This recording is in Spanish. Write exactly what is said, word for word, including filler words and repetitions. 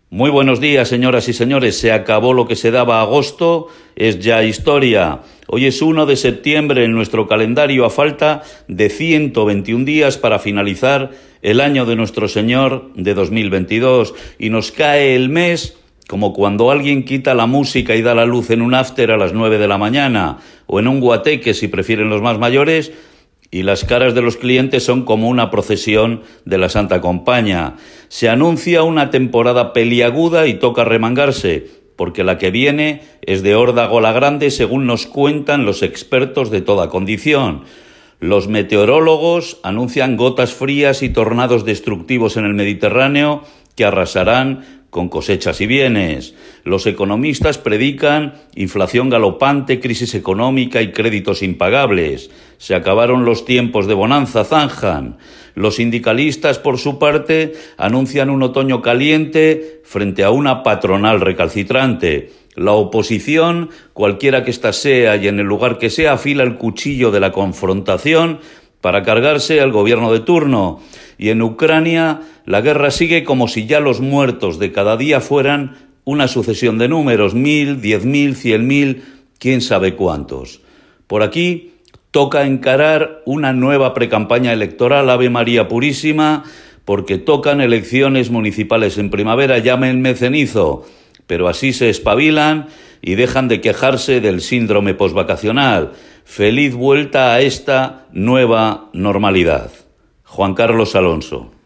Muy buenos días, señoras y señores. Se acabó lo que se daba agosto, es ya historia. Hoy es uno de septiembre en nuestro calendario a falta de ciento veintiún días para finalizar el año de nuestro Señor de dos mil veintidós. Y nos cae el mes como cuando alguien quita la música y da la luz en un after a las nueve de la mañana o en un guateque si prefieren los más mayores, y las caras de los clientes son como una procesión de la Santa Compaña. Se anuncia una temporada peliaguda y toca remangarse, porque la que viene es de órdago la grande, según nos cuentan los expertos de toda condición. Los meteorólogos anuncian gotas frías y tornados destructivos en el Mediterráneo que arrasarán con cosechas y bienes. Los economistas predican inflación galopante, crisis económica y créditos impagables. Se acabaron los tiempos de bonanza, zanjan. Los sindicalistas, por su parte, anuncian un otoño caliente frente a una patronal recalcitrante. La oposición, cualquiera que ésta sea y en el lugar que sea, afila el cuchillo de la confrontación para cargarse al gobierno de turno. Y en Ucrania la guerra sigue como si ya los muertos de cada día fueran una sucesión de números, mil, diez mil, cien mil, quién sabe cuántos. Por aquí toca encarar una nueva precampaña electoral, Ave María Purísima, porque tocan elecciones municipales en primavera, llámenme cenizo, pero así se espabilan y dejan de quejarse del síndrome posvacacional. Feliz vuelta a esta nueva normalidad. Juan Carlos Alonso.